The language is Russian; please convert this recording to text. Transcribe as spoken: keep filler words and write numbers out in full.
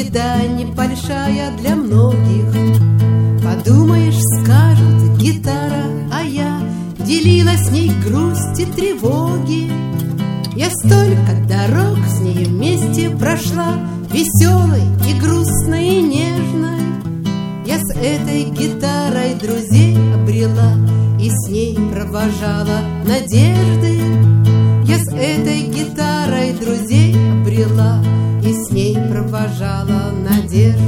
беда не большая для многих. Подумаешь, скажут, гитара, а я делила с ней грусть и тревоги. Я столько дорог с ней вместе прошла, веселой и грустной и нежной. Я с этой гитарой друзей обрела и с ней провожала надежды. Я с этой гитарой друзей обрела и с ней провожала надежды.